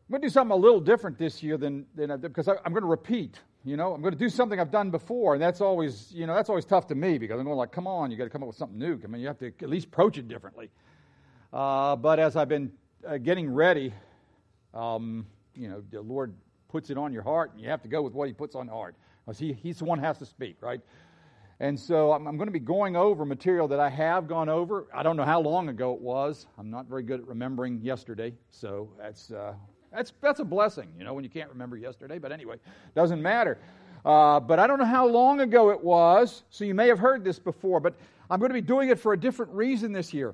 I'm going to do something a little different this year than because I'm going to repeat. I'm going to do something I've done before, and that's always tough to me because I'm going like, come on, you got to come up with something new. I mean, you have to at least approach it differently. But as I've been getting ready, the Lord puts it on your heart, and you have to go with what He puts on your heart. Because He's the one who has to speak, right? And so I'm going to be going over material that I have gone over. I don't know how long ago it was. I'm not very good at remembering yesterday, so that's a blessing, when you can't remember yesterday. But anyway, doesn't matter. But I don't know how long ago it was, so you may have heard this before, but I'm going to be doing it for a different reason this year.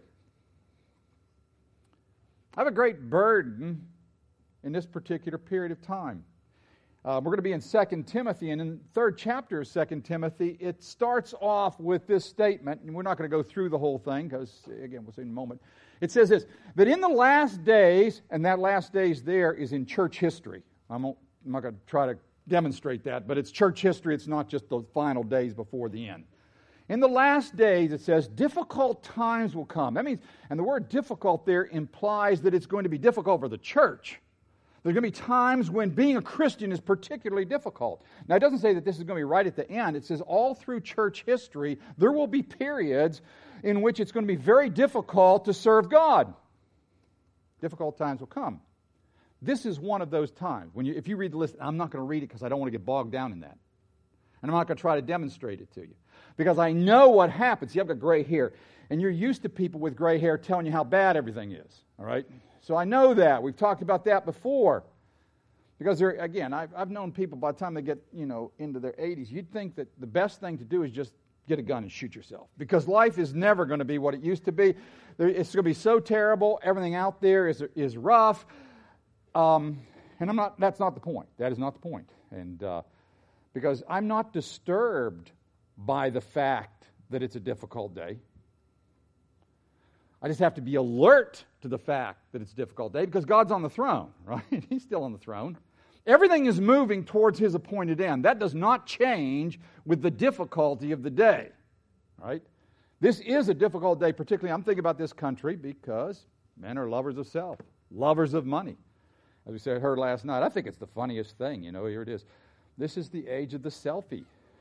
I have a great burden in this particular period of time. We're going to be in 2 Timothy, and in the third chapter of 2 Timothy, it starts off with this statement, and we're not going to go through the whole thing, because, again, we'll see in a moment. It says this, that in the last days, and that last days there is in church history. I'm not going to try to demonstrate that, but it's church history. It's not just the final days before the end. In the last days, it says, difficult times will come. That means, and the word difficult there implies that it's going to be difficult for the church. There's going to be times when being a Christian is particularly difficult. Now, it doesn't say that this is going to be right at the end. It says all through church history, there will be periods in which it's going to be very difficult to serve God. Difficult times will come. This is one of those times. If you read the list, I'm not going to read it because I don't want to get bogged down in that. And I'm not going to try to demonstrate it to you. Because I know what happens. You have got gray hair. And you're used to people with gray hair telling you how bad everything is. All right? So I know that. We've talked about that before. Because, I've known people by the time they get, into their 80s, you'd think that the best thing to do is just get a gun and shoot yourself. Because life is never going to be what it used to be. It's going to be so terrible. Everything out there is rough. And that's not the point. That is not the point. And because I'm not disturbed by the fact that it's a difficult day. I just have to be alert to the fact that it's a difficult day because God's on the throne, right? He's still on the throne. Everything is moving towards His appointed end. That does not change with the difficulty of the day, right? This is a difficult day, particularly I'm thinking about this country because men are lovers of self, lovers of money. As we heard last night, I think it's the funniest thing, here it is. This is the age of the selfie.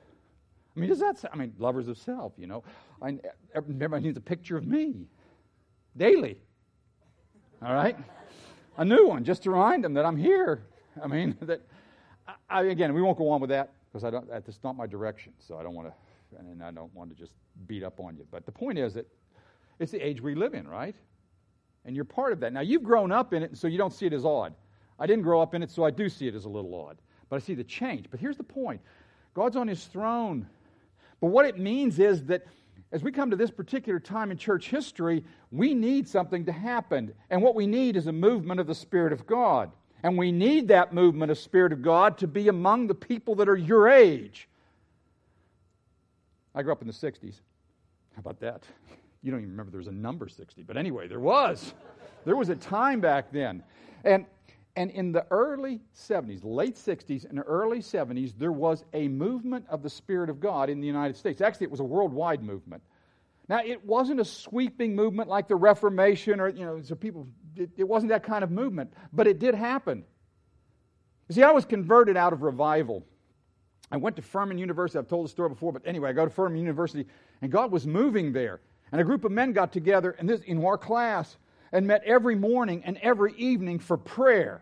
Lovers of self, everybody needs a picture of me. Daily. All right? A new one, just to remind them that I'm here. We won't go on with that, because that's not my direction, so I don't want to just beat up on you. But the point is that it's the age we live in, right? And you're part of that. Now, you've grown up in it, so you don't see it as odd. I didn't grow up in it, so I do see it as a little odd. But I see the change. But here's the point. God's on His throne. But what it means is that as we come to this particular time in church history, we need something to happen. And what we need is a movement of the Spirit of God. And we need that movement of Spirit of God to be among the people that are your age. I grew up in the 60s. How about that? You don't even remember there was a number 60. But anyway, there was. There was a time back then. And in the early 70s, late 60s and early 70s, there was a movement of the Spirit of God in the United States. Actually, it was a worldwide movement. Now, it wasn't a sweeping movement like the Reformation or, it wasn't that kind of movement, but it did happen. You see, I was converted out of revival. I went to Furman University. I've told the story before, but anyway, I go to Furman University, and God was moving there. And a group of men got together in our class and met every morning and every evening for prayer.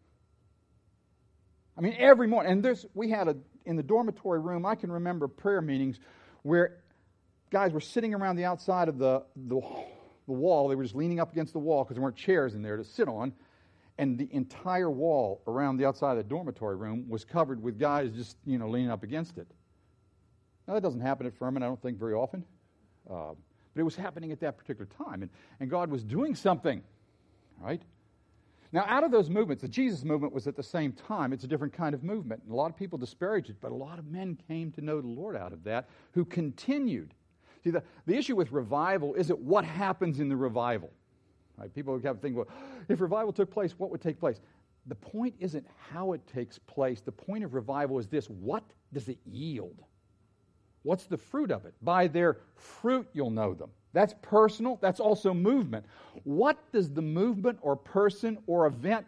Every morning. And we had in the dormitory room, I can remember prayer meetings where guys were sitting around the outside of the wall. They were just leaning up against the wall because there weren't chairs in there to sit on. And the entire wall around the outside of the dormitory room was covered with guys just, leaning up against it. Now, that doesn't happen at Furman, I don't think, very often. But it was happening at that particular time. And God was doing something, right? Now, out of those movements, the Jesus movement was at the same time. It's a different kind of movement. And a lot of people disparage it, but a lot of men came to know the Lord out of that who continued. See, the issue with revival isn't what happens in the revival. Right? People have to think, well, if revival took place, what would take place? The point isn't how it takes place. The point of revival is this: what does it yield? What's the fruit of it? By their fruit you'll know them. That's personal. That's also movement. What does the movement or person or event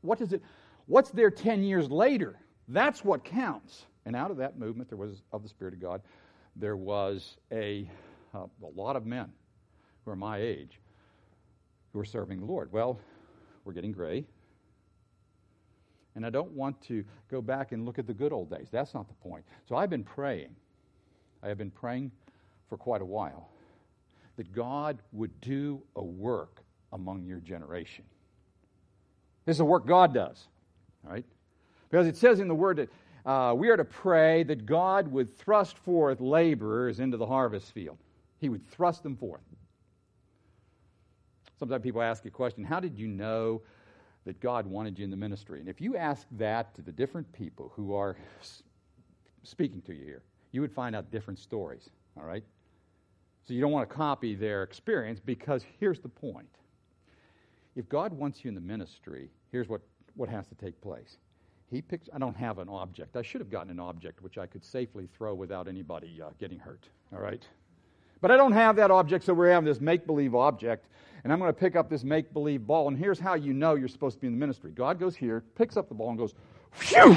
what is it? What's there 10 years later? That's what counts. And out of that movement, there was, of the Spirit of God, there was a lot of men who are my age who are serving the Lord. Well, we're getting gray. And I don't want to go back and look at the good old days. That's not the point. So I've been praying. I have been praying for quite a while that God would do a work among your generation. This is a work God does, all right? Because it says in the Word that we are to pray that God would thrust forth laborers into the harvest field. He would thrust them forth. Sometimes people ask a question, how did you know that God wanted you in the ministry? And if you ask that to the different people who are speaking to you here, you would find out different stories, all right? So you don't want to copy their experience, because here's the point. If God wants you in the ministry, here's what has to take place. I don't have an object. I should have gotten an object which I could safely throw without anybody getting hurt, all right? But I don't have that object, so we're having this make-believe object, and I'm going to pick up this make-believe ball, and here's how you know you're supposed to be in the ministry. God goes here, picks up the ball, and goes, phew!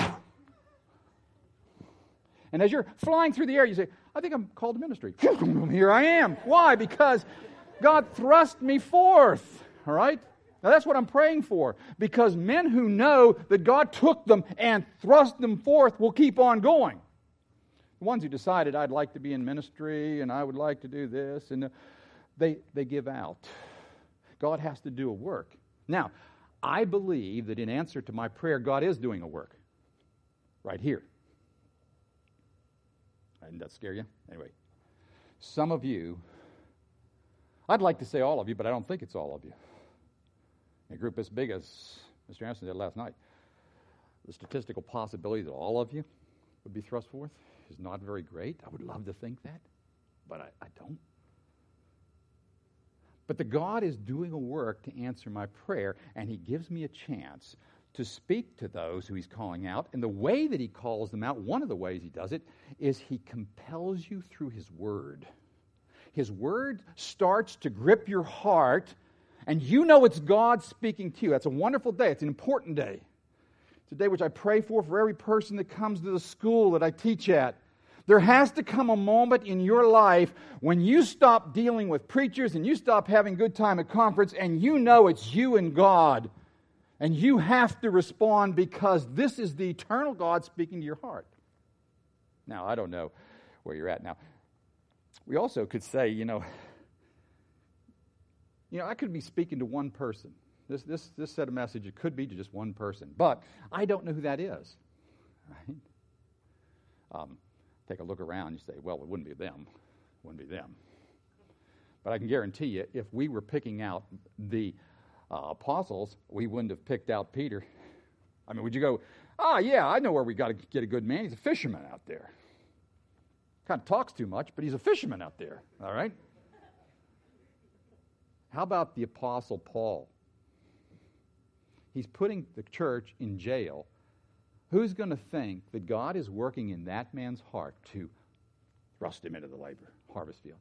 And as you're flying through the air, you say, I think I'm called to ministry. Here I am. Why? Because God thrust me forth, all right? Now that's what I'm praying for, because men who know that God took them and thrust them forth will keep on going. The ones who decided I'd like to be in ministry and I would like to do this, and they give out. God has to do a work. Now, I believe that in answer to my prayer, God is doing a work right here. Didn't that scare you? Anyway, some of you, I'd like to say all of you, but I don't think it's all of you. In a group as big as Mr. Anderson did last night, the statistical possibility that all of you would be thrust forth is not very great. I would love to think that, but I don't. But the God is doing a work to answer my prayer, and He gives me a chance to speak to those who He's calling out. And the way that He calls them out, one of the ways He does it, is He compels you through His Word. His Word starts to grip your heart, and you know it's God speaking to you. That's a wonderful day. It's an important day. It's a day which I pray for every person that comes to the school that I teach at. There has to come a moment in your life when you stop dealing with preachers and you stop having good time at conference, and you know it's you and God. And you have to respond, because this is the eternal God speaking to your heart. Now, I don't know where you're at now. We also could say, I could be speaking to one person. This set of message, it could be to just one person. But I don't know who that is. Right? Take a look around, you say, well, it wouldn't be them. It wouldn't be them. But I can guarantee you, if we were picking out the apostles, we wouldn't have picked out Peter. I mean, would you go, yeah, I know where we got to get a good man. He's a fisherman out there. Kind of talks too much, but he's a fisherman out there, all right? How about the Apostle Paul? He's putting the church in jail. Who's going to think that God is working in that man's heart to thrust him into the harvest field?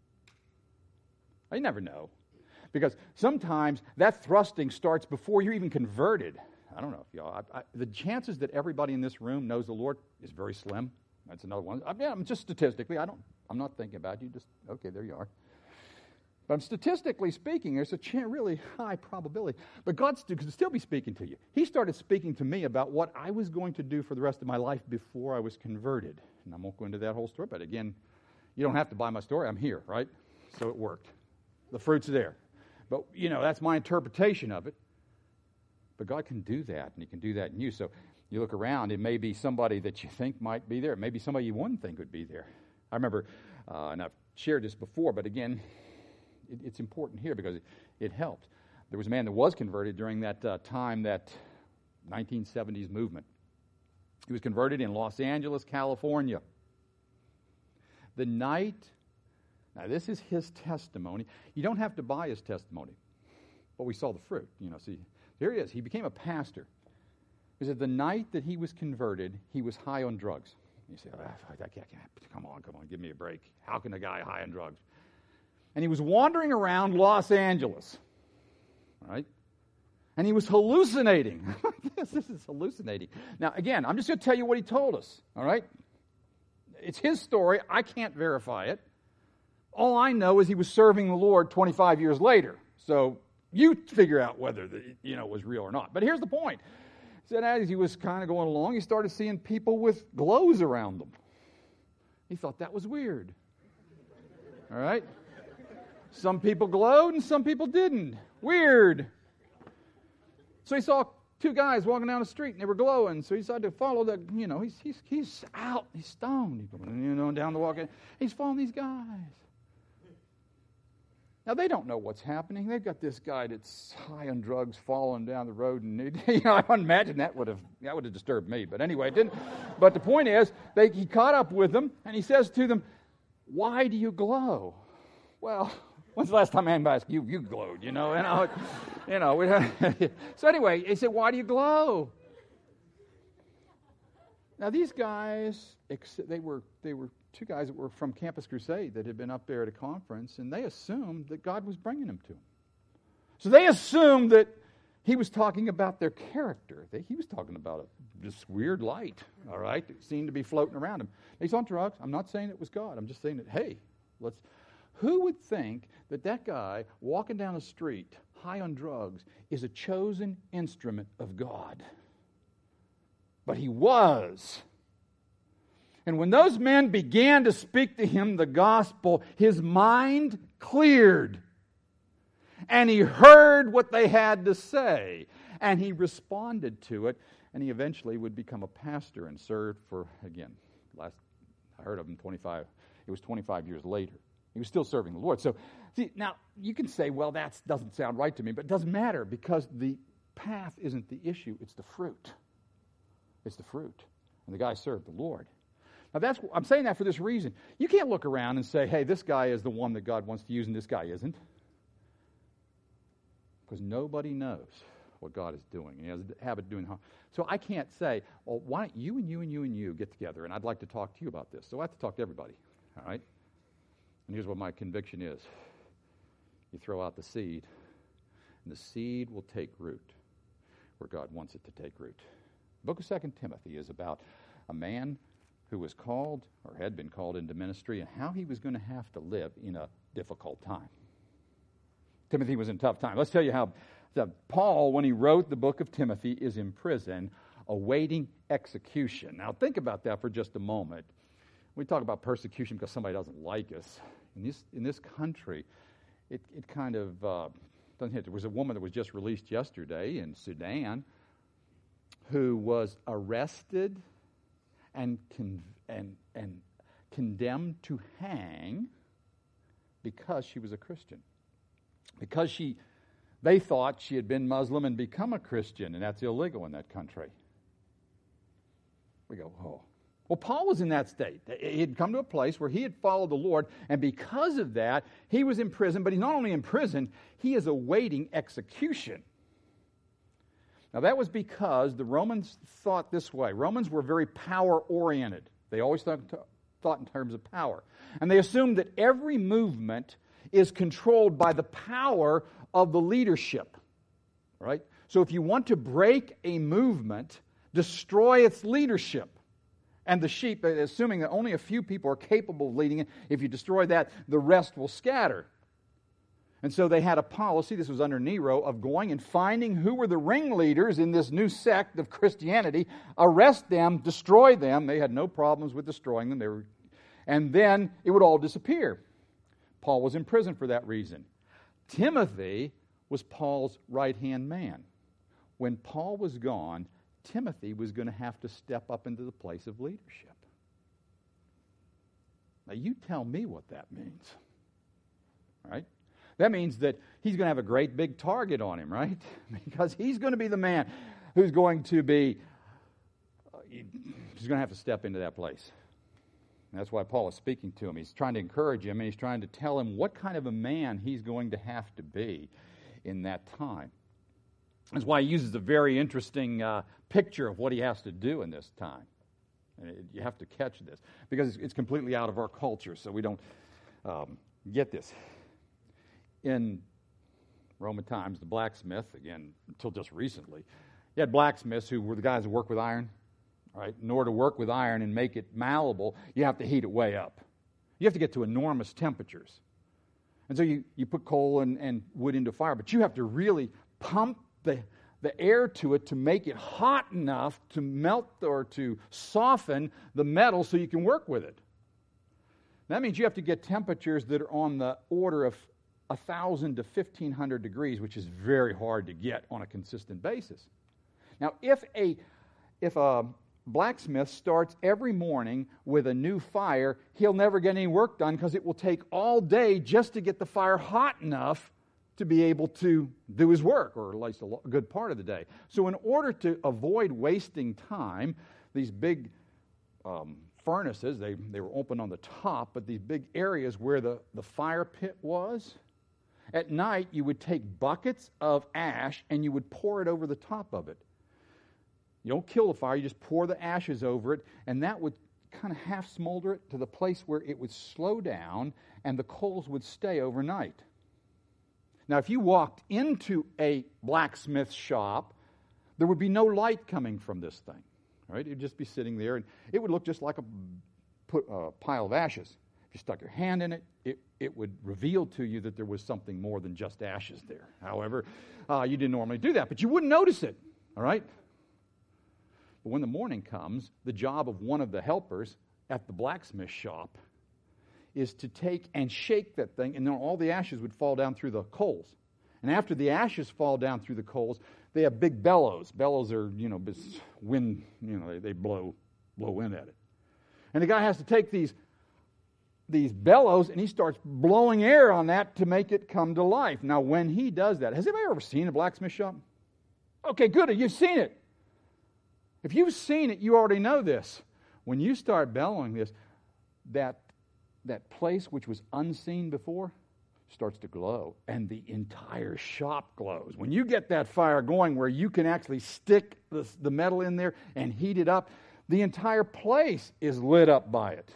I never know. Because sometimes that thrusting starts before you're even converted. I don't know if y'all, the chances that everybody in this room knows the Lord is very slim. That's another one. I'm just statistically, I'm not thinking about you. Just, okay, there you are. But statistically speaking, there's a really high probability. But God could still be speaking to you. He started speaking to me about what I was going to do for the rest of my life before I was converted. And I won't go into that whole story, but again, you don't have to buy my story. I'm here, right? So it worked. The fruit's there. But, that's my interpretation of it. But God can do that, and He can do that in you. So you look around, it may be somebody that you think might be there. It may be somebody you wouldn't think would be there. I remember, and I've shared this before, but again, it's important here because it helped. There was a man that was converted during that time, that 1970s movement. He was converted in Los Angeles, California. The night, now this is his testimony. You don't have to buy his testimony, but we saw the fruit. See, there he is. He became a pastor. He said the night that he was converted, he was high on drugs. You say, come on, give me a break. How can a guy high on drugs? And he was wandering around Los Angeles, right? And he was hallucinating. this? This is hallucinating. Now, again, I'm just going to tell you what he told us, all right? It's his story. I can't verify it. All I know is he was serving the Lord 25 years later. So you figure out whether it was real or not. But here's the point. He said as he was kind of going along, he started seeing people with glows around them. He thought that was weird. All right? Some people glowed and some people didn't. Weird. So he saw two guys walking down the street and they were glowing. So he decided to follow the, he's out. He's stoned. He's going, down the walk. He's following these guys. Now, they don't know what's happening. They've got this guy that's high on drugs falling down the road. And, I imagine that would have disturbed me. But anyway, it didn't. But the point is, he caught up with them, and he says to them, "Why do you glow?" Well, when's the last time anybody asked you glowed, So anyway, he said, "Why do you glow?" Now, these guys, they were two guys that were from Campus Crusade that had been up there at a conference, and they assumed that God was bringing them to them. So they assumed that he was talking about their character. He was talking about this weird light, all right, that seemed to be floating around him. He's on drugs. I'm not saying it was God. I'm just saying that, hey, who would think that guy walking down the street high on drugs is a chosen instrument of God? But he was. And when those men began to speak to him the gospel, his mind cleared. And he heard what they had to say. And he responded to it. And he eventually would become a pastor and served for, again, I heard of him 25 years later. He was still serving the Lord. So, see, now you can say, well, that doesn't sound right to me. But it doesn't matter because the path isn't the issue. It's the fruit. It's the fruit. And the guy served the Lord. Now, I'm saying that for this reason. You can't look around and say, hey, this guy is the one that God wants to use and this guy isn't. Because nobody knows what God is doing. He has a habit of doing harm. So I can't say, well, why don't you and you and you and you get together, and I'd like to talk to you about this. So I have to talk to everybody, all right? And here's what my conviction is. You throw out the seed, and the seed will take root where God wants it to take root. The book of 2 Timothy is about a man who was called, or had been called into ministry, and how he was going to have to live in a difficult time. Timothy was in a tough time. Let's tell you how Paul, when he wrote the book of Timothy, is in prison awaiting execution. Now, think about that for just a moment. We talk about persecution because somebody doesn't like us. In this country, it kind of doesn't hit. There was a woman that was just released yesterday in Sudan who was arrested and condemned to hang because she was a Christian. Because they thought she had been Muslim and become a Christian, and that's illegal in that country. We go, oh. Well, Paul was in that state. He had come to a place where he had followed the Lord, and because of that, he was in prison. But he's not only in prison, he is awaiting execution. Now, that was because the Romans thought this way. Romans were very power-oriented. They always thought in terms of power. And they assumed that every movement is controlled by the power of the leadership. Right? So if you want to break a movement, destroy its leadership. And the sheep, assuming that only a few people are capable of leading it, if you destroy that, the rest will scatter. And so they had a policy, this was under Nero, of going and finding who were the ringleaders in this new sect of Christianity, arrest them, destroy them. They had no problems with destroying them. And then it would all disappear. Paul was in prison for that reason. Timothy was Paul's right-hand man. When Paul was gone, Timothy was going to have to step up into the place of leadership. Now, you tell me what that means. All right? That means that he's going to have a great big target on him, right? Because he's going to be the man who's going to be, he's going to have to step into that place. And that's why Paul is speaking to him. He's trying to encourage him, and he's trying to tell him what kind of a man he's going to have to be in that time. That's why he uses a very interesting picture of what he has to do in this time. And you have to catch this, because it's completely out of our culture, so we don't get this. In Roman times, the blacksmith, again, until just recently, You had blacksmiths who were the guys who work with iron. Right? In order to work with iron and make it malleable, you have to heat it way up. You have to get to enormous temperatures. And so you put coal and wood into fire, but you have to really pump the air to it to make it hot enough to melt or to soften the metal so you can work with it. That means you have to get temperatures that are on the order of 1,000 to 1,500 degrees, which is very hard to get on a consistent basis. Now, if a blacksmith starts every morning with a new fire, he'll never get any work done because it will take all day just to get the fire hot enough to be able to do his work, or at least a good part of the day. So in order to avoid wasting time, these big furnaces, they were open on the top, but these big areas where the fire pit was, at night you would take buckets of ash and you would pour it over the top of it. You don't kill the fire, you just pour the ashes over it, and that would kind of half smolder it to the place where it would slow down and the coals would stay overnight. Now, if you walked into a blacksmith shop, there would be no light coming from this thing. Right? It would just be sitting there, and it would look just like a pile of ashes. If you stuck your hand in it, it would reveal to you that there was something more than just ashes there. However, you didn't normally do that, but you wouldn't notice it. All right? But when the morning comes, the job of one of the helpers at the blacksmith shop is to take and shake that thing, and then all the ashes would fall down through the coals. And after the ashes fall down through the coals, they have big bellows. Bellows are, wind, they blow wind at it. And the guy has to take these bellows, and he starts blowing air on that to make it come to life. Now, when he does that, has anybody ever seen a blacksmith shop? Okay, good, you've seen it. If you've seen it, you already know this. When you start bellowing this, that place which was unseen before starts to glow, and the entire shop glows. When you get that fire going where you can actually stick the metal in there and heat it up, the entire place is lit up by it.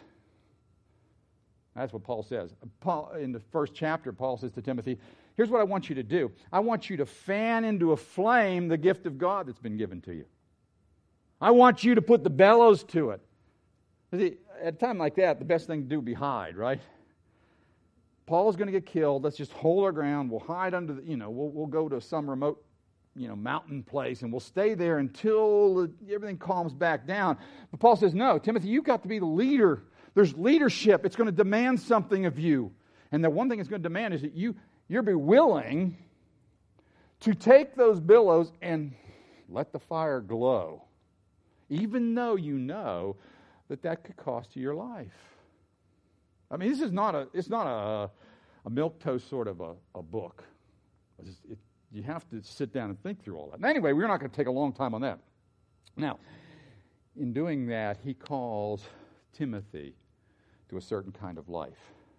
That's what Paul says. In the first chapter, Paul says to Timothy, here's what I want you to do. I want you to fan into a flame the gift of God that's been given to you. I want you to put the bellows to it. See, at a time like that, the best thing to do would be hide, right? Paul's going to get killed. Let's just hold our ground. We'll hide under we'll go to some remote, mountain place, and we'll stay there until everything calms back down. But Paul says, no, Timothy, you've got to be the leader. There's leadership. It's going to demand something of you. And the one thing it's going to demand is that you'll be willing to take those billows and let the fire glow, even though you know that could cost you your life. I mean, it's not a milquetoast sort of a book. You have to sit down and think through all that. And anyway, we're not going to take a long time on that. Now, in doing that, he calls Timothy to a certain kind of life.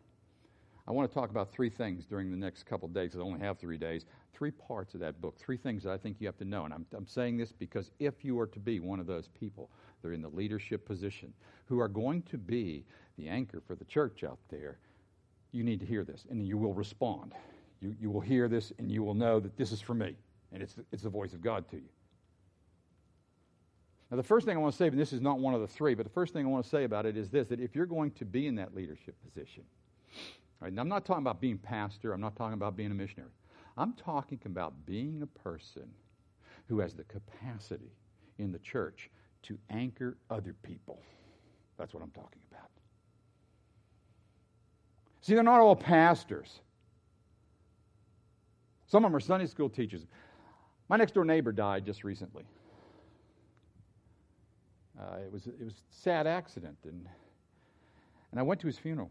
I want to talk about three things during the next couple of days. I only have 3 days. 3 parts of that book. 3 things that I think you have to know. And I'm saying this because if you are to be one of those people that are in the leadership position, who are going to be the anchor for the church out there, you need to hear this, and you will respond. You will hear this, and you will know that this is for me, and it's the voice of God to you. Now, the first thing I want to say, and this is not one of the 3, but the first thing I want to say about it is this, that if you're going to be in that leadership position, right, and I'm not talking about being pastor, I'm not talking about being a missionary. I'm talking about being a person who has the capacity in the church to anchor other people. That's what I'm talking about. See, they're not all pastors. Some of them are Sunday school teachers. My next door neighbor died just recently. It was a sad accident, and I went to his funeral.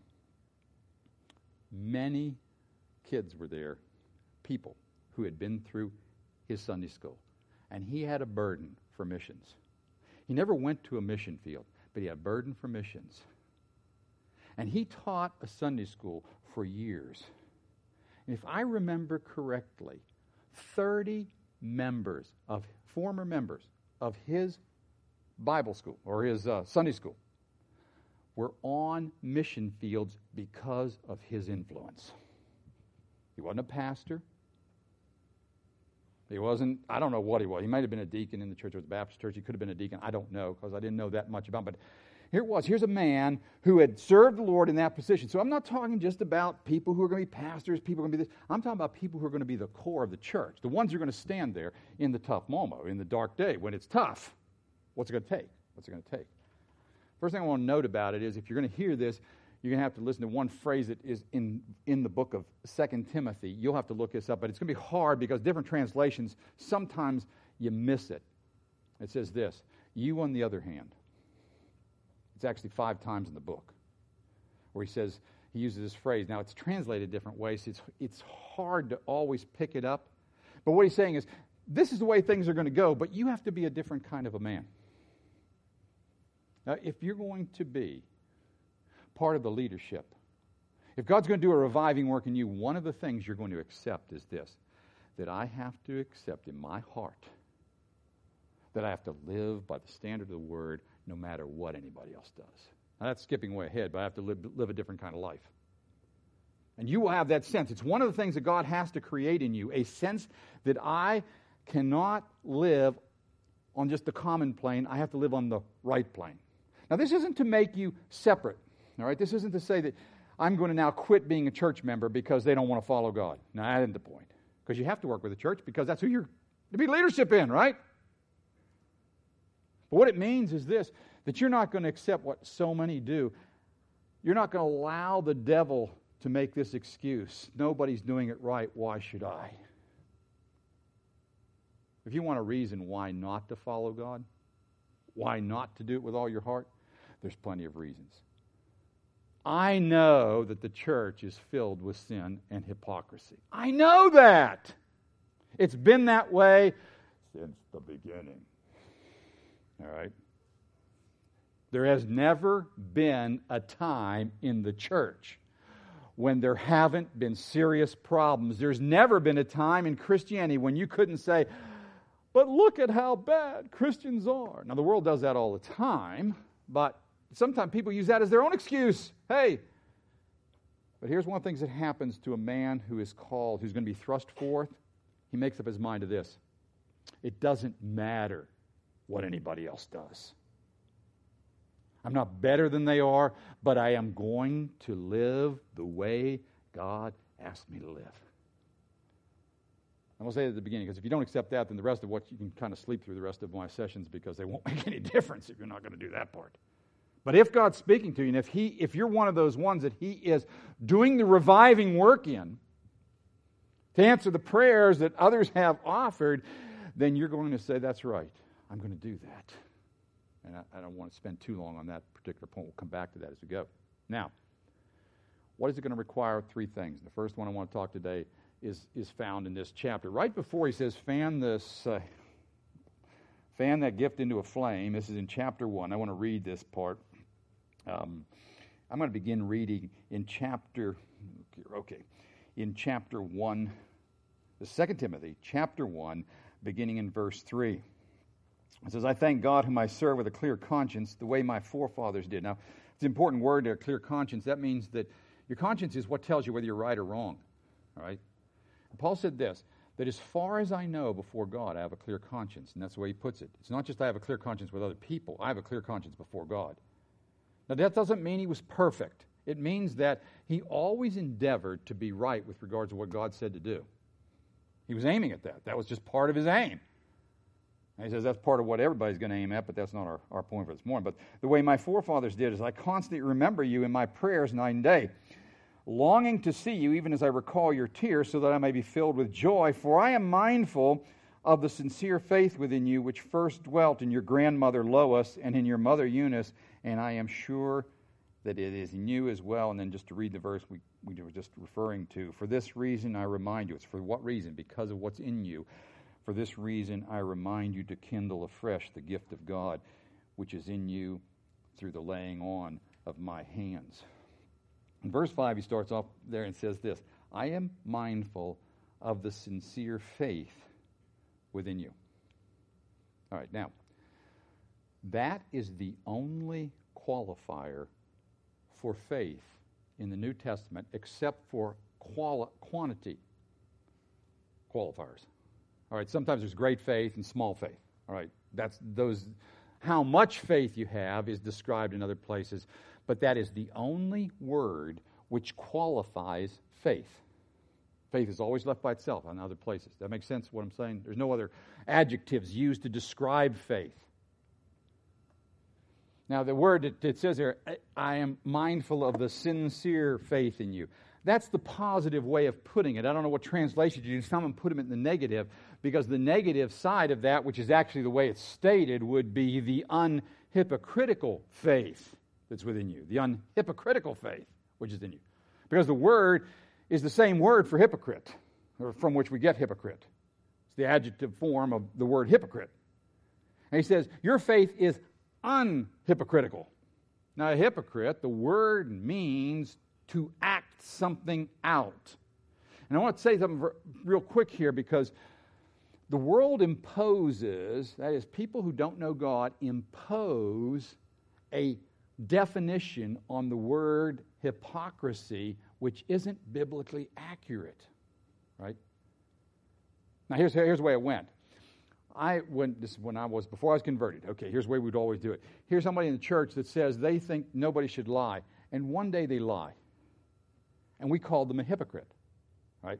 Many kids were there, people who had been through his Sunday school, and he had a burden for missions. He never went to a mission field, but he had a burden for missions. And he taught a Sunday school for years. And if I remember correctly, 30 former members of his Bible school or his Sunday school were on mission fields because of his influence. He wasn't a pastor. He wasn't, I don't know what he was. He might have been a deacon in the church. It was a Baptist church. He could have been a deacon. I don't know because I didn't know that much about him. But here it was. Here's a man who had served the Lord in that position. So I'm not talking just about people who are going to be pastors, people who are going to be this. I'm talking about people who are going to be the core of the church, the ones who are going to stand there in the tough moment, in the dark day, when it's tough. What's it going to take? What's it going to take? First thing I want to note about it is if you're going to hear this, you're going to have to listen to one phrase that is in the book of 2 Timothy. You'll have to look this up, but it's going to be hard because different translations, sometimes you miss it. It says this, you on the other hand. It's actually 5 times in the book where he uses this phrase. Now, it's translated different ways. It's hard to always pick it up. But what he's saying is, this is the way things are going to go, but you have to be a different kind of a man. Now, if you're going to be part of the leadership, if God's going to do a reviving work in you, one of the things you're going to accept is this, that I have to accept in my heart that I have to live by the standard of the Word no matter what anybody else does. Now, that's skipping way ahead, but I have to live a different kind of life. And you will have that sense. It's one of the things that God has to create in you, a sense that I cannot live on just the common plane. I have to live on the right plane. Now, this isn't to make you separate. All right, this isn't to say that I'm going to now quit being a church member because they don't want to follow God. No, that isn't the point. Because you have to work with the church because that's who you're to be leadership in, right? But what it means is this, that you're not going to accept what so many do. You're not going to allow the devil to make this excuse. Nobody's doing it right. Why should I? If you want a reason why not to follow God, why not to do it with all your heart, there's plenty of reasons. I know that the church is filled with sin and hypocrisy. I know that. It's been that way since the beginning. All right? There has never been a time in the church when there haven't been serious problems. There's never been a time in Christianity when you couldn't say, but look at how bad Christians are. Now, the world does that all the time, but sometimes people use that as their own excuse. Hey, but here's one of the things that happens to a man who is called, who's going to be thrust forth. He makes up his mind to this. It doesn't matter what anybody else does. I'm not better than they are, but I am going to live the way God asked me to live. I'm going to say it at the beginning, because if you don't accept that, then the rest of what you can kind of sleep through the rest of my sessions because they won't make any difference if you're not going to do that part. But if God's speaking to you, and if you're one of those ones that He is doing the reviving work in to answer the prayers that others have offered, then you're going to say, that's right, I'm going to do that. And I don't want to spend too long on that particular point. We'll come back to that as we go. Now, what is it going to require? 3 things. The first one I want to talk today is found in this chapter. Right before he says, fan that gift into a flame. This is in chapter 1. I want to read this part. I'm going to begin reading in chapter 1, the 2 Timothy, chapter 1, beginning in verse 3. It says, I thank God whom I serve with a clear conscience, the way my forefathers did. Now, it's an important word, a clear conscience. That means that your conscience is what tells you whether you're right or wrong. All right? And Paul said this, that as far as I know before God, I have a clear conscience. And that's the way he puts it. It's not just I have a clear conscience with other people. I have a clear conscience before God. Now, that doesn't mean he was perfect. It means that he always endeavored to be right with regards to what God said to do. He was aiming at that. That was just part of his aim. And he says that's part of what everybody's going to aim at, but that's not our point for this morning. But the way my forefathers did is I constantly remember you in my prayers night and day, longing to see you even as I recall your tears, so that I may be filled with joy. For I am mindful of the sincere faith within you, which first dwelt in your grandmother Lois and in your mother Eunice, and I am sure that it is in you as well. And then just to read the verse we were just referring to. For this reason I remind you. It's for what reason? Because of what's in you. For this reason I remind you to kindle afresh the gift of God, which is in you through the laying on of my hands. In verse 5 he starts off there and says this, I am mindful of the sincere faith within you. All right, now, that is the only qualifier for faith in the New Testament except for quantity qualifiers. All right, sometimes there's great faith and small faith. All right, that's those. How much faith you have is described in other places, but that is the only word which qualifies faith. Faith is always left by itself in other places. That makes sense what I'm saying? There's no other adjectives used to describe faith. Now, the word it says there, I am mindful of the sincere faith in you. That's the positive way of putting it. I don't know what translation you use. Some put them in the negative, because the negative side of that, which is actually the way it's stated, would be the unhypocritical faith that's within you. The unhypocritical faith which is in you. Because the word is the same word for hypocrite, or from which we get hypocrite. It's the adjective form of the word hypocrite. And he says, your faith is unhypocritical. Now, a hypocrite, the word means to act something out. And I want to say something real quick here, because the world imposes, that is, people who don't know God impose a definition on the word hypocrisy which isn't biblically accurate, right? Now, here's the way it went. Before I was converted. Okay, here's the way we'd always do it. Here's somebody in the church that says they think nobody should lie, and one day they lie. And we called them a hypocrite, right?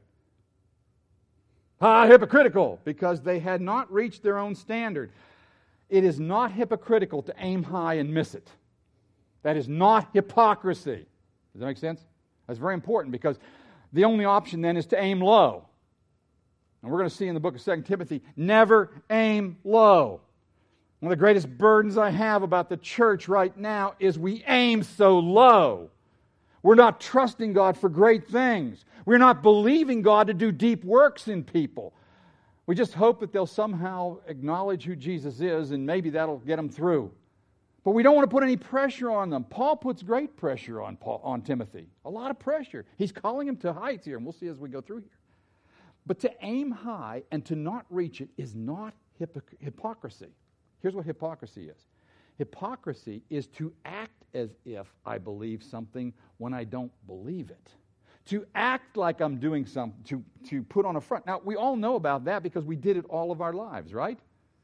Hypocritical, because they had not reached their own standard. It is not hypocritical to aim high and miss it. That is not hypocrisy. Does that make sense? That's very important, because the only option then is to aim low. And we're going to see in the book of 2 Timothy, never aim low. One of the greatest burdens I have about the church right now is we aim so low. We're not trusting God for great things. We're not believing God to do deep works in people. We just hope that they'll somehow acknowledge who Jesus is, and maybe that'll get them through. But we don't want to put any pressure on them. Paul puts great pressure on Timothy. A lot of pressure. He's calling him to heights here, and we'll see as we go through here. But to aim high and to not reach it is not hypocrisy. Here's what hypocrisy is. Hypocrisy is to act as if I believe something when I don't believe it. To act like I'm doing something, to put on a front. Now, we all know about that because we did it all of our lives, right?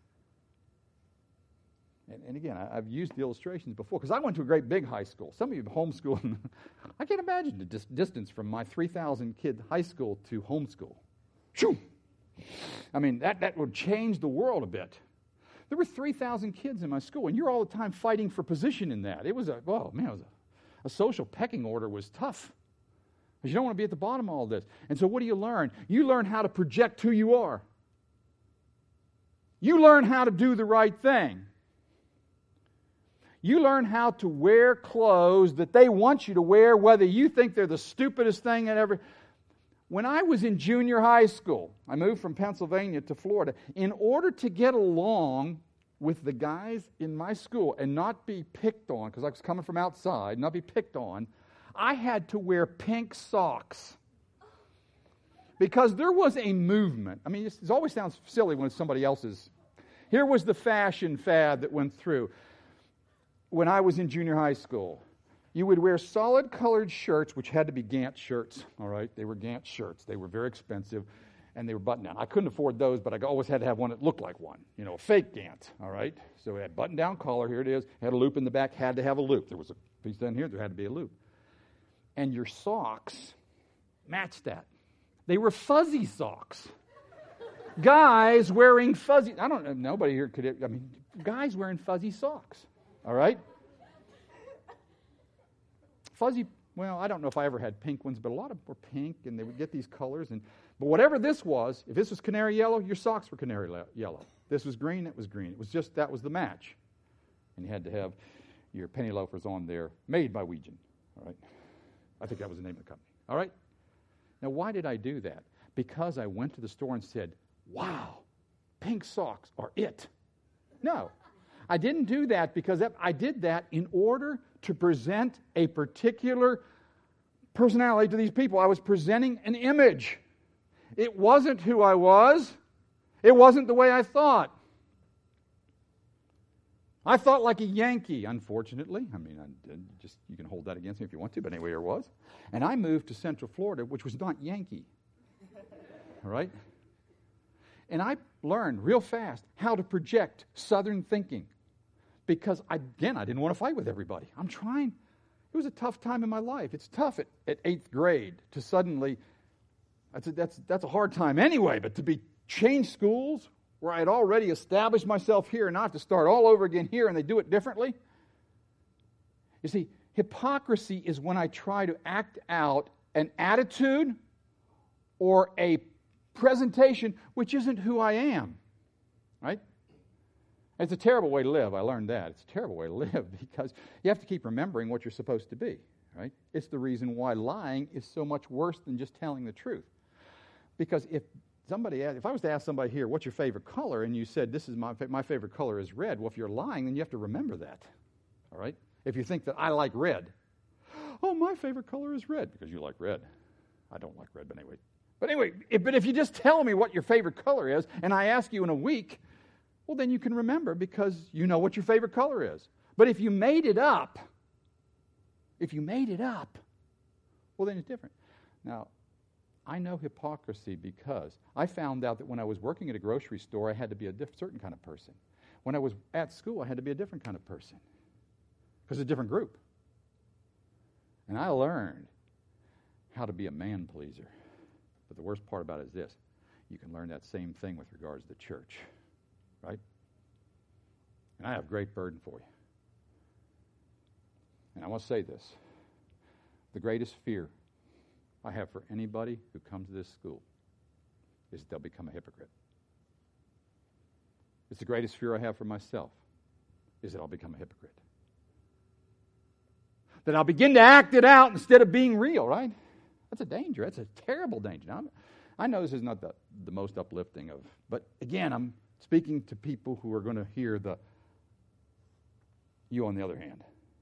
And again, I've used the illustrations before, because I went to a great big high school. Some of you homeschool. I can't imagine the distance from my 3,000-kid high school to homeschool. Shoo! I mean, that would change the world a bit. There were 3,000 kids in my school, and you're all the time fighting for position in that. It was a social pecking order was tough. Because you don't want to be at the bottom of all this. And so what do you learn? You learn how to project who you are. You learn how to do the right thing. You learn how to wear clothes that they want you to wear, whether you think they're the stupidest thing ever. When I was in junior high school, I moved from Pennsylvania to Florida. In order to get along with the guys in my school and not be picked on, because I was coming from outside, not be picked on, I had to wear pink socks. Because there was a movement. I mean, it always sounds silly when it's somebody else's. Here was the fashion fad that went through. When I was in junior high school, you would wear solid colored shirts, which had to be Gant shirts, all right? They were Gant shirts. They were very expensive, and they were button-down. I couldn't afford those, but I always had to have one that looked like one, a fake Gant, all right? So it had button-down collar, here it is, had a loop in the back, had to have a loop. There was a piece down here, there had to be a loop. And your socks matched that. They were fuzzy socks. Guys wearing fuzzy, I don't know, nobody here guys wearing fuzzy socks, all right? Fuzzy, well, I don't know if I ever had pink ones, but a lot of them were pink, and they would get these colors. But whatever this was, if this was canary yellow, your socks were canary yellow. This was green, it was green. It was just, that was the match. And you had to have your penny loafers on there, made by Weejan, all right? I think that was the name of the company, all right? Now, why did I do that? Because I went to the store and said, wow, pink socks are it. No, I didn't do that because I did that in order to present a particular personality to these people. I was presenting an image. It wasn't who I was. It wasn't the way I thought. I thought like a Yankee, unfortunately. I mean, you can hold that against me if you want to, but anyway, it was. And I moved to Central Florida, which was not Yankee. All right? And I learned real fast how to project Southern thinking because, I didn't want to fight with everybody. I'm trying. It was a tough time in my life. It's tough at 8th grade to suddenly, that's a hard time anyway, but to be changed schools where I had already established myself here and now I have to start all over again here and they do it differently. You see, hypocrisy is when I try to act out an attitude or a presentation which isn't who I am, right? It's a terrible way to live. I learned that. It's a terrible way to live because you have to keep remembering what you're supposed to be, right? It's the reason why lying is so much worse than just telling the truth. Because if I was to ask somebody here, what's your favorite color? And you said, this is my favorite color is red. Well, if you're lying, then you have to remember that, all right? If you think that I like red, oh, my favorite color is red because you like red. I don't like red, but anyway. But if you just tell me what your favorite color is, and I ask you in a week, well, then you can remember because you know what your favorite color is. But if you made it up, well, then it's different. Now, I know hypocrisy because I found out that when I was working at a grocery store, I had to be a certain kind of person. When I was at school, I had to be a different kind of person because it's a different group. And I learned how to be a man pleaser. But the worst part about it is this. You can learn that same thing with regards to the church. Right? And I have great burden for you. And I want to say this. The greatest fear I have for anybody who comes to this school is that they'll become a hypocrite. It's the greatest fear I have for myself is that I'll become a hypocrite. That I'll begin to act it out instead of being real, right? That's a danger. That's a terrible danger. Now, I know this is not the most uplifting of, but again, I'm speaking to people who are going to hear you on the other hand.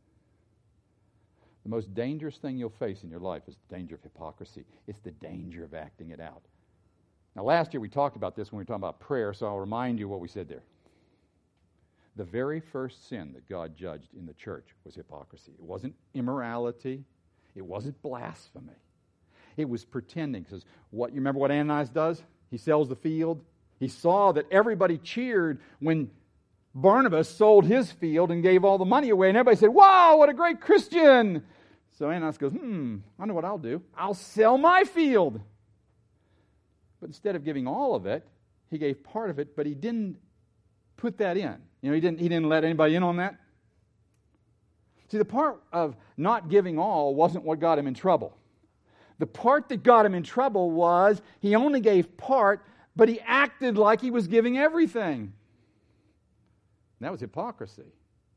The most dangerous thing you'll face in your life is the danger of hypocrisy. It's the danger of acting it out. Now, last year we talked about this when we were talking about prayer, so I'll remind you what we said there. The very first sin that God judged in the church was hypocrisy. It wasn't immorality. It wasn't blasphemy. It was pretending. Because you remember what Ananias does? He sells the field. He saw that everybody cheered when Barnabas sold his field and gave all the money away. And everybody said, wow, what a great Christian. So Ananias goes, I know what I'll do. I'll sell my field. But instead of giving all of it, he gave part of it, but he didn't put that in. He didn't let anybody in on that. See, the part of not giving all wasn't what got him in trouble. The part that got him in trouble was he only gave part, but he acted like he was giving everything. And that was hypocrisy.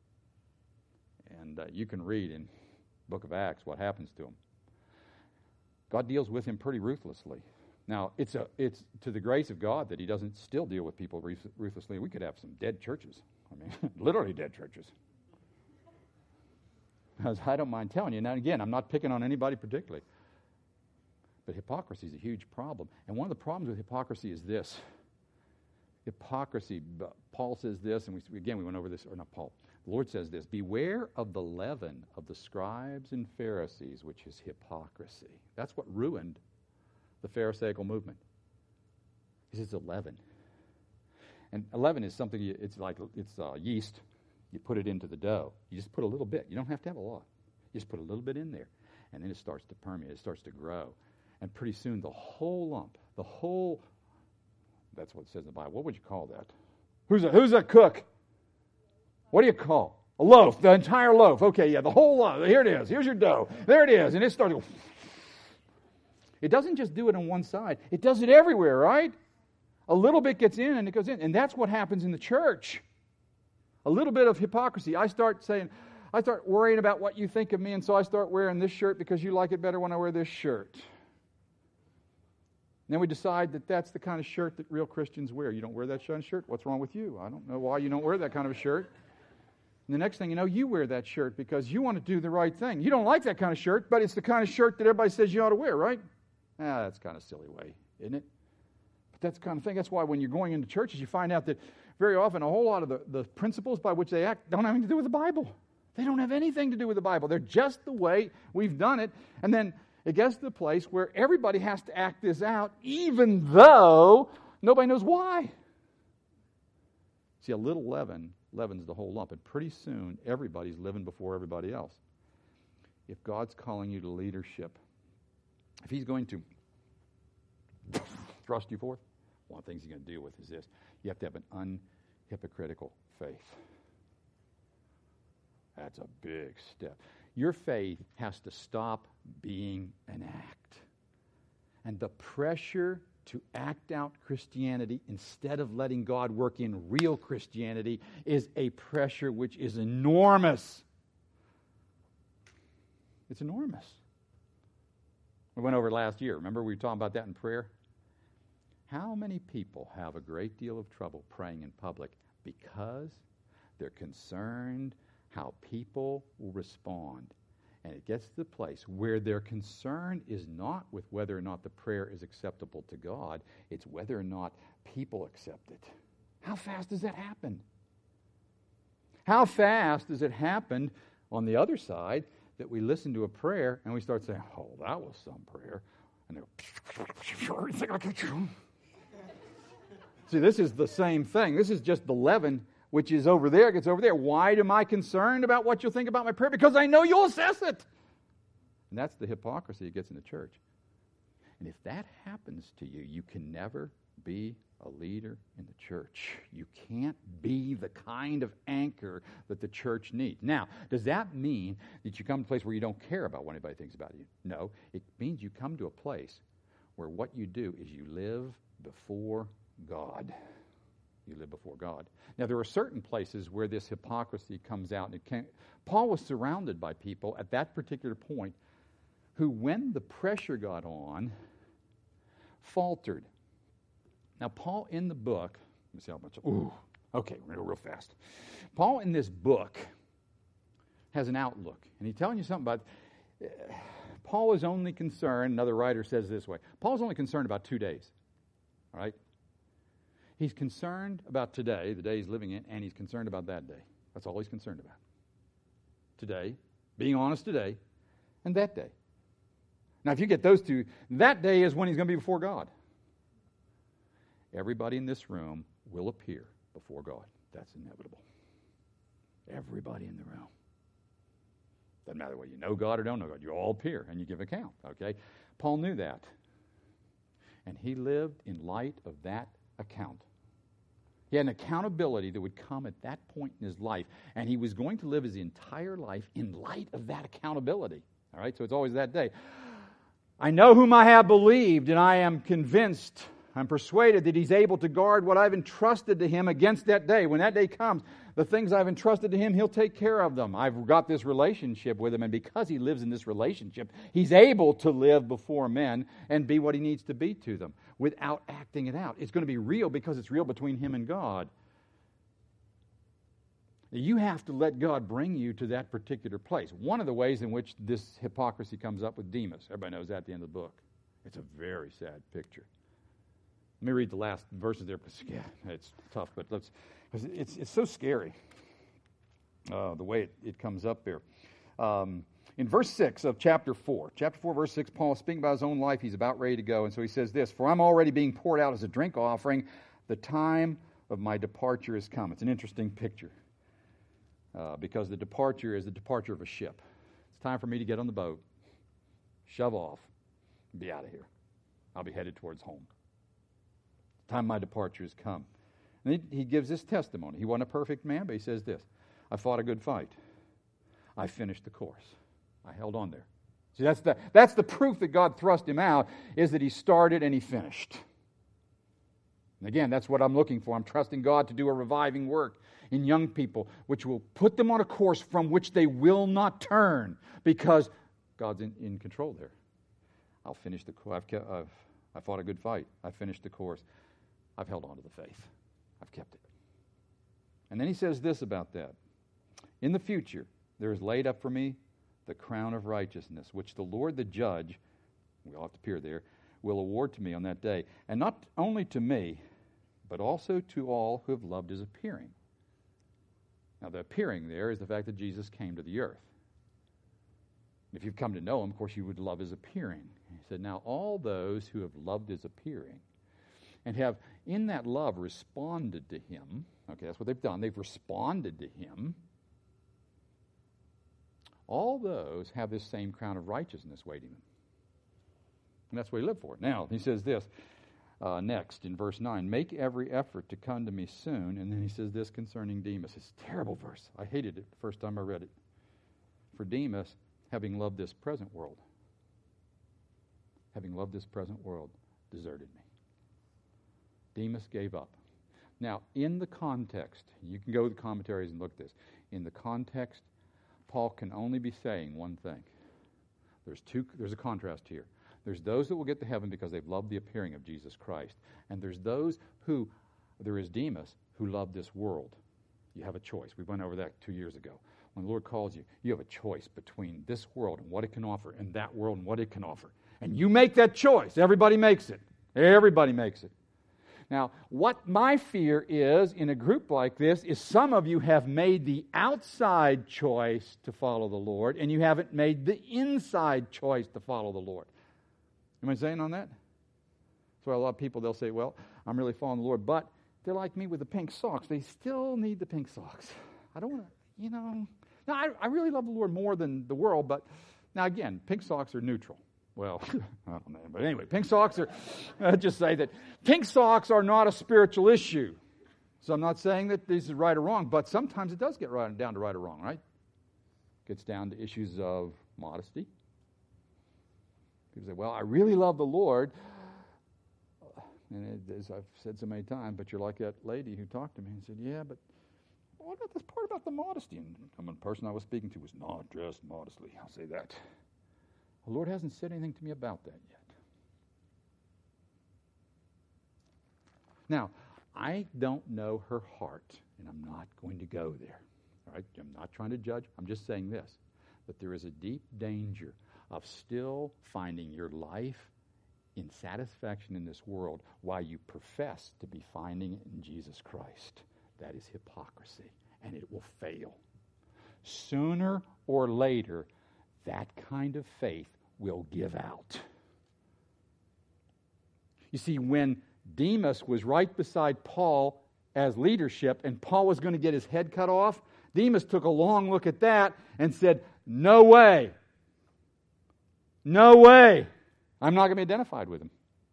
And you can read in the book of Acts what happens to him. God deals with him pretty ruthlessly. Now, it's to the grace of God that he doesn't still deal with people ruthlessly. We could have some dead churches. I mean, literally dead churches. Because I don't mind telling you. Now, again, I'm not picking on anybody particularly. But hypocrisy is a huge problem. And one of the problems with hypocrisy is this. Hypocrisy, Paul says this, and we went over this, or not Paul. The Lord says this, beware of the leaven of the scribes and Pharisees, which is hypocrisy. That's what ruined the Pharisaical movement. He says it's leaven. And leaven is something, it's yeast. You put it into the dough. You just put a little bit. You don't have to have a lot. You just put a little bit in there. And then it starts to permeate. It starts to grow. And pretty soon the whole lump, that's what it says in the Bible. What would you call that? Who's a cook? What do you call? A loaf, the entire loaf. Okay, yeah, the whole loaf. Here it is. Here's your dough. There it is. And it starts to go. It doesn't just do it on one side. It does it everywhere, right? A little bit gets in and it goes in. And that's what happens in the church. A little bit of hypocrisy. I start worrying about what you think of me, and so I start wearing this shirt because you like it better when I wear this shirt. And then we decide that that's the kind of shirt that real Christians wear. You don't wear that kind of shirt? What's wrong with you? I don't know why you don't wear that kind of a shirt. And the next thing you know, you wear that shirt because you want to do the right thing. You don't like that kind of shirt, but it's the kind of shirt that everybody says you ought to wear, right? That's kind of a silly way, isn't it? But that's the kind of thing. That's why when you're going into churches, you find out that very often a whole lot of the principles by which they act don't have anything to do with the Bible. They don't have anything to do with the Bible. They're just the way we've done it. And then it gets to the place where everybody has to act this out, even though Nobody knows why. See, a little leaven leavens the whole lump, and pretty soon everybody's living before everybody else. If God's calling you to leadership, if He's going to thrust you forth, one of the things He's going to deal with is this. You have to have an unhypocritical faith. That's a big step. Your faith has to stop being an act. And the pressure to act out Christianity instead of letting God work in real Christianity is a pressure which is enormous. It's enormous. We went over it last year. Remember we were talking about that in prayer? How many people have a great deal of trouble praying in public because they're concerned how people will respond? And it gets to the place where their concern is not with whether or not the prayer is acceptable to God, it's whether or not people accept it. How fast does that happen? How fast does it happen on the other side that we listen to a prayer and we start saying, oh, that was some prayer. And they go, see, this is the same thing. This is just the leaven which is over there, gets over there. Why am I concerned about what you'll think about my prayer? Because I know you'll assess it. And that's the hypocrisy that gets in the church. And if that happens to you, you can never be a leader in the church. You can't be the kind of anchor that the church needs. Now, does that mean that you come to a place where you don't care about what anybody thinks about you? No. It means you come to a place where what you do is you live before God. You live before God. Now, there are certain places where this hypocrisy comes out. And Paul was surrounded by people at that particular point who, when the pressure got on, faltered. Now, Paul in the book, let me see how much. Okay, we're going to go real fast. Paul in this book has an outlook. And he's telling you something about, Paul is only concerned, another writer says it this way, Paul's only concerned about 2 days. All right? He's concerned about today, the day he's living in, and he's concerned about that day. That's all he's concerned about. Today, being honest today, and that day. Now, if you get those two, that day is when he's going to be before God. Everybody in this room will appear before God. That's inevitable. Everybody in the room. Doesn't matter whether you know God or don't know God. You all appear and you give account, okay? Paul knew that. And he lived in light of that account. He had an accountability that would come at that point in his life, and he was going to live his entire life in light of that accountability. All right, so it's always that day. I know whom I have believed, and I am convinced, I'm persuaded that he's able to guard what I've entrusted to him against that day. When that day comes, the things I've entrusted to him, he'll take care of them. I've got this relationship with him, and because he lives in this relationship, he's able to live before men and be what he needs to be to them without acting it out. It's going to be real because it's real between him and God. You have to let God bring you to that particular place. One of the ways in which this hypocrisy comes up with Demas, everybody knows that at the end of the book. It's a very sad picture. Let me read the last verses there, because it's tough, but it's so scary, the way it comes up here. In verse 6 of chapter 4, verse 6, Paul is speaking about his own life. He's about ready to go, and so he says this, "For I'm already being poured out as a drink offering. The time of my departure has come." It's an interesting picture, because the departure is the departure of a ship. It's time for me to get on the boat, shove off, and be out of here. I'll be headed towards home. Time my departure has come. And he gives this testimony. He wasn't a perfect man, but he says this, "I fought a good fight. I finished the course. I held on there." See, that's the proof that God thrust him out, is that he started and he finished. And again, that's what I'm looking for. I'm trusting God to do a reviving work in young people, which will put them on a course from which they will not turn, because God's in control there. I'll finish the course. I fought a good fight. I finished the course. I've held on to the faith. I've kept it. And then he says this about that. "In the future, there is laid up for me the crown of righteousness, which the Lord the judge," we all have to appear there, "will award to me on that day. And not only to me, but also to all who have loved his appearing." Now, the appearing there is the fact that Jesus came to the earth. If you've come to know him, of course, you would love his appearing. He said, now all those who have loved his appearing. and have, in that love, responded to Him. Okay, that's what they've done. They've responded to Him. All those have this same crown of righteousness waiting them. And that's what we live for. Now, he says this next in verse 9, make every effort to come to me soon. And then he says this concerning Demas. It's a terrible verse. I hated it the first time I read it. For Demas, having loved this present world, deserted me. Demas gave up. Now, in the context, you can go to the commentaries and look at this. In the context, Paul can only be saying one thing. There's a contrast here. There's those that will get to heaven because they've loved the appearing of Jesus Christ. And there is Demas, who loved this world. You have a choice. We went over that 2 years ago. When the Lord calls you, you have a choice between this world and what it can offer and that world and what it can offer. And you make that choice. Everybody makes it. Everybody makes it. Now, what my fear is in a group like this is some of you have made the outside choice to follow the Lord, and you haven't made the inside choice to follow the Lord. Am I saying on that? So a lot of people, they'll say, well, I'm really following the Lord, but they're like me with the pink socks. They still need the pink socks. I don't want to, No, I really love the Lord more than the world, but now again, pink socks are neutral. Well, I don't know. But anyway, pink socks are, just say that pink socks are not a spiritual issue. So I'm not saying that this is right or wrong, but sometimes it does get down to right or wrong, right? It gets down to issues of modesty. People say, well, I really love the Lord. And as I've said so many times, but you're like that lady who talked to me and said, yeah, but what about this part about the modesty? And the person I was speaking to was not dressed modestly. I'll say that. The Lord hasn't said anything to me about that yet. Now, I don't know her heart, and I'm not going to go there. All right? I'm not trying to judge. I'm just saying this, that there is a deep danger of still finding your life in satisfaction in this world while you profess to be finding it in Jesus Christ. That is hypocrisy, and it will fail. Sooner or later, that kind of faith will give out. You see, when Demas was right beside Paul as leadership and Paul was going to get his head cut off, Demas took a long look at that and said, no way. No way. I'm not going to be identified with him.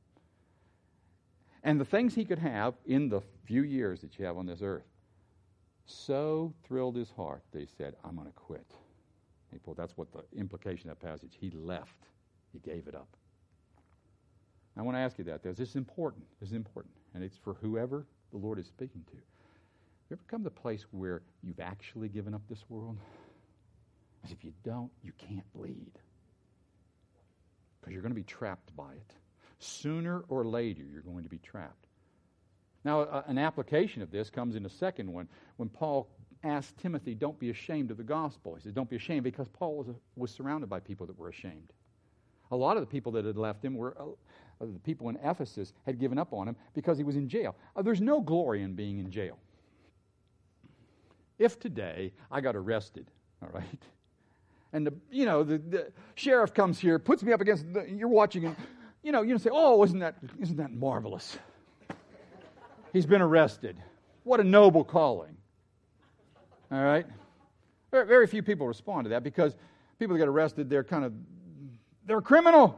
And the things he could have in the few years that you have on this earth so thrilled his heart that he said, I'm going to quit. That's what the implication of that passage. He left. He gave it up. I want to ask you that. This is important. This is important. And it's for whoever the Lord is speaking to. You ever come to a place where you've actually given up this world? Because if you don't, you can't bleed. Because you're going to be trapped by it. Sooner or later, you're going to be trapped. Now, an application of this comes in a second one when Paul asked Timothy, don't be ashamed of the gospel. He said, don't be ashamed, because Paul was surrounded by people that were ashamed. A lot of the people that had left him were the people in Ephesus had given up on him because he was in jail. There's no glory in being in jail. If today I got arrested, all right, and the sheriff comes here, puts me up against, you're watching, and you say, oh, isn't that marvelous? He's been arrested. What a noble calling. All right? Very few people respond to that because people that get arrested, they're a criminal.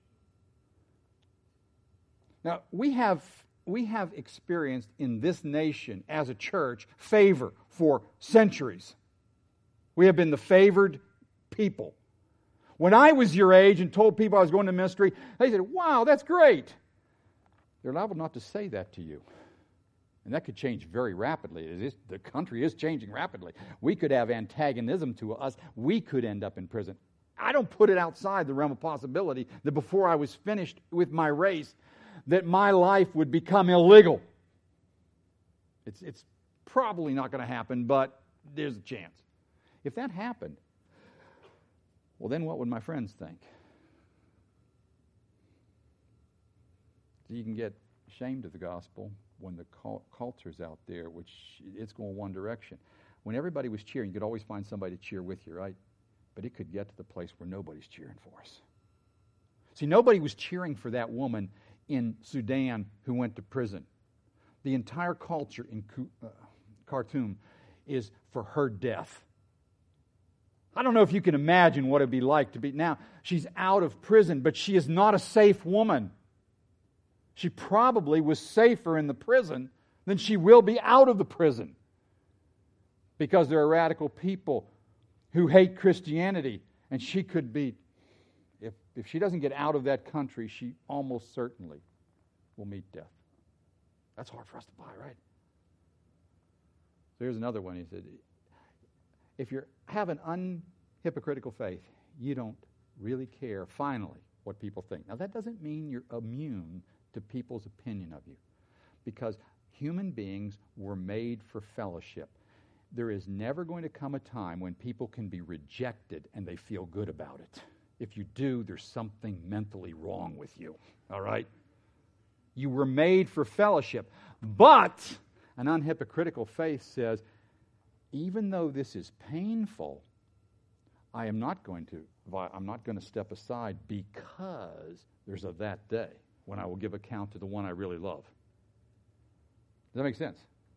Now, we have experienced in this nation as a church favor for centuries. We have been the favored people. When I was your age and told people I was going to ministry, they said, wow, that's great. They're liable not to say that to you. And that could change very rapidly. The country is changing rapidly. We could have antagonism to us. We could end up in prison. I don't put it outside the realm of possibility that before I was finished with my race, that my life would become illegal. It's probably not going to happen, but there's a chance. If that happened, well, then what would my friends think? So you can get ashamed of the gospel when the culture's out there, which it's going one direction. When everybody was cheering, you could always find somebody to cheer with you, right? But it could get to the place where nobody's cheering for us. See, nobody was cheering for that woman in Sudan who went to prison. The entire culture in Khartoum is for her death. I don't know if you can imagine what it'd be like to be... Now, she's out of prison, but she is not a safe woman. She probably was safer in the prison than she will be out of the prison. Because there are radical people who hate Christianity, and she could be... If she doesn't get out of that country, she almost certainly will meet death. That's hard for us to buy, right? So here's another one. He said, if you have an unhypocritical faith, you don't really care, finally, what people think. Now, that doesn't mean you're immune to people's opinion of you, because human beings were made for fellowship. There is never going to come a time when people can be rejected and they feel good about it. If you do, there's something mentally wrong with you, all right? You were made for fellowship. But an unhypocritical faith says, even though this is painful, I'm not going to step aside, because there's a that day when I will give account to the one I really love. Does that make sense?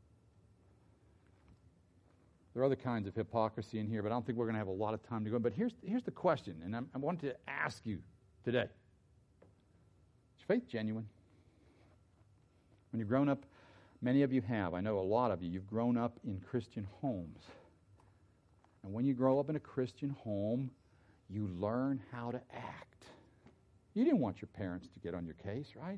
There are other kinds of hypocrisy in here, but I don't think we're going to have a lot of time to go. But here's the question, and I want to ask you today. Is faith genuine? When you've grown up, many of you have, I know a lot of you, you've grown up in Christian homes. And when you grow up in a Christian home, you learn how to act. You didn't want your parents to get on your case, right?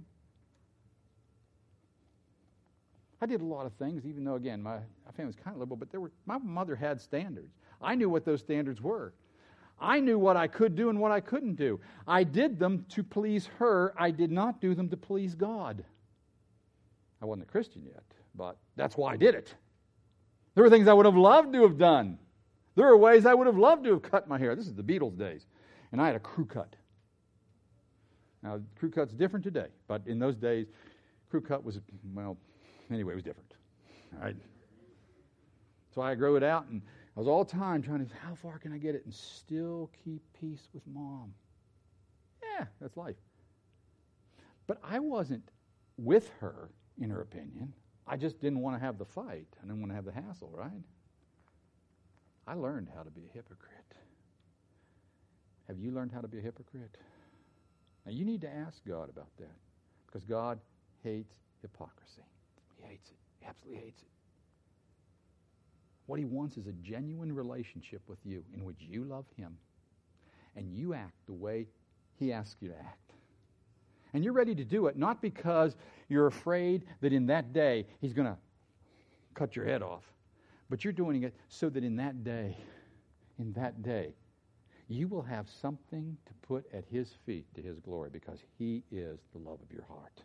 I did a lot of things, even though, again, my family was kind of liberal, but my mother had standards. I knew what those standards were. I knew what I could do and what I couldn't do. I did them to please her. I did not do them to please God. I wasn't a Christian yet, but that's why I did it. There were things I would have loved to have done. There are ways I would have loved to have cut my hair. This is the Beatles days, and I had a crew cut. Now, crew cut's different today, but in those days, crew cut was, anyway, it was different. All right. So I grew it out, and I was all the time trying to, how far can I get it and still keep peace with Mom? Yeah, that's life. But I wasn't with her, in her opinion. I just didn't want to have the fight. I didn't want to have the hassle, right? I learned how to be a hypocrite. Have you learned how to be a hypocrite? Now, you need to ask God about that, because God hates hypocrisy. He hates it. He absolutely hates it. What He wants is a genuine relationship with you in which you love Him and you act the way He asks you to act. And you're ready to do it, not because you're afraid that in that day He's going to cut your head off, but you're doing it so that in that day, you will have something to put at His feet to His glory, because He is the love of your heart.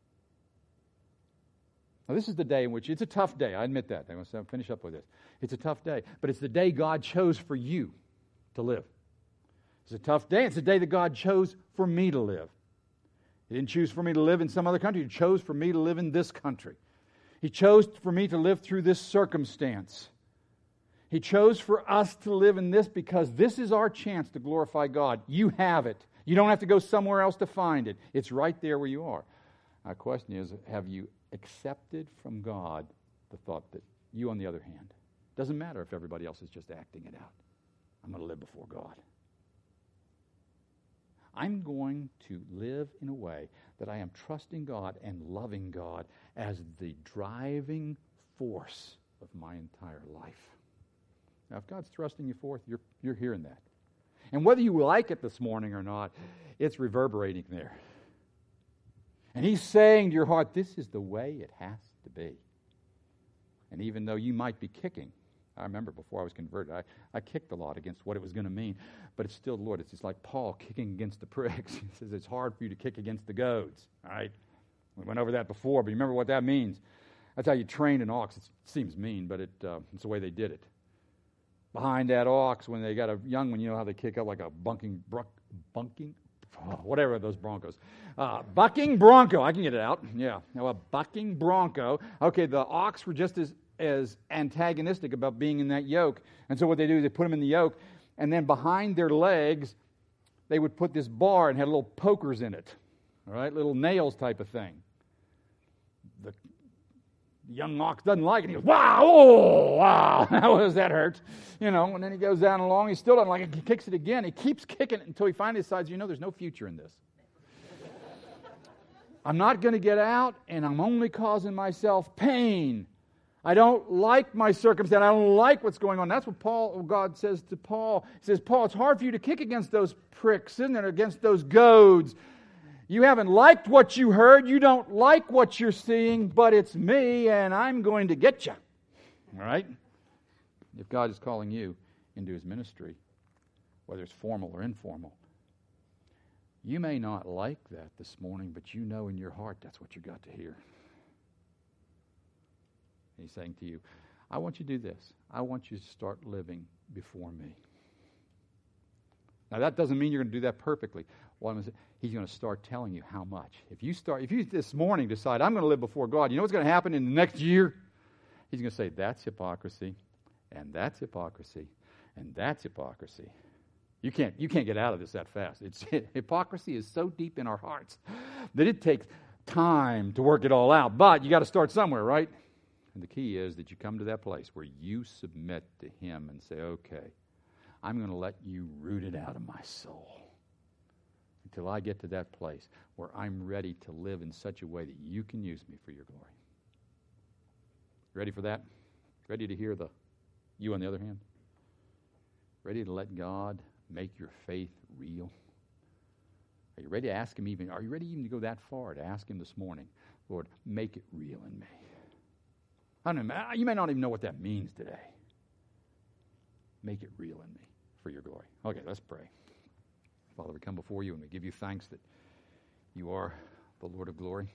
Now, this is the day in which, it's a tough day, I admit that. I'm going to finish up with this. It's a tough day, but it's the day God chose for you to live. It's a tough day. It's the day that God chose for me to live. He didn't choose for me to live in some other country. He chose for me to live in this country. He chose for me to live through this circumstance. He chose for us to live in this because this is our chance to glorify God. You have it. You don't have to go somewhere else to find it. It's right there where you are. My question is, have you accepted from God the thought that you, on the other hand, doesn't matter if everybody else is just acting it out. I'm going to live before God. I'm going to live in a way that I am trusting God and loving God as the driving force of my entire life. Now, if God's thrusting you forth, you're hearing that. And whether you like it this morning or not, it's reverberating there. And He's saying to your heart, this is the way it has to be. And even though you might be kicking, I remember before I was converted, I kicked a lot against what it was going to mean. But it's still the Lord. It's just like Paul kicking against the pricks. He says it's hard for you to kick against the goads. All right? We went over that before, but you remember what that means. That's how you train an ox. It seems mean, but it's the way they did it. Behind that ox, when they got a young one, you know how they kick up like a whatever those broncos. Bucking bronco. I can get it out. Yeah. Now, a bucking bronco. Okay, the ox were just as antagonistic about being in that yoke. And so what they do is they put them in the yoke, and then behind their legs, they would put this bar and had little pokers in it. all right, little nails type of thing. The young ox doesn't like it. He goes, wow, oh, wow, how does that hurt? And then he goes down along. He still doesn't like it. He kicks it again. He keeps kicking it until he finally decides, there's no future in this. I'm not going to get out, and I'm only causing myself pain. I don't like my circumstance. I don't like what's going on. That's what God says to Paul. He says, Paul, it's hard for you to kick against those pricks, isn't it? Against those goads. You haven't liked what you heard. You don't like what you're seeing, but it's me, and I'm going to get you. All right? If God is calling you into His ministry, whether it's formal or informal, you may not like that this morning, but you know in your heart that's what you got to hear. He's saying to you, I want you to do this. I want you to start living before me. Now that doesn't mean you're going to do that perfectly. He's going to start telling you how much. If you this morning decide, I'm going to live before God, you know what's going to happen in the next year? He's going to say, that's hypocrisy, and that's hypocrisy, and that's hypocrisy. You can't get out of this that fast. Hypocrisy is so deep in our hearts that it takes time to work it all out. But you got to start somewhere, right? And the key is that you come to that place where you submit to Him and say, okay, I'm going to let you root it out of my soul until I get to that place where I'm ready to live in such a way that you can use me for your glory. Ready for that? Ready to hear you on the other hand? Ready to let God make your faith real? Are you ready to ask Him are you ready even to go that far to ask Him this morning, Lord, make it real in me? I don't know, you may not even know what that means today. Make it real in me for your glory. Okay, let's pray. Father, we come before you and we give you thanks that you are the Lord of glory.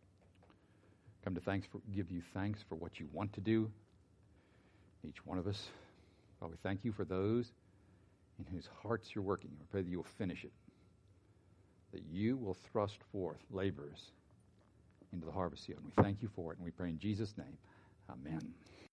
Give you thanks for what you want to do, each one of us. Father, we thank you for those in whose hearts you're working. We pray that you will finish it, that you will thrust forth laborers into the harvest field. And we thank you for it, and we pray in Jesus' name. Amen.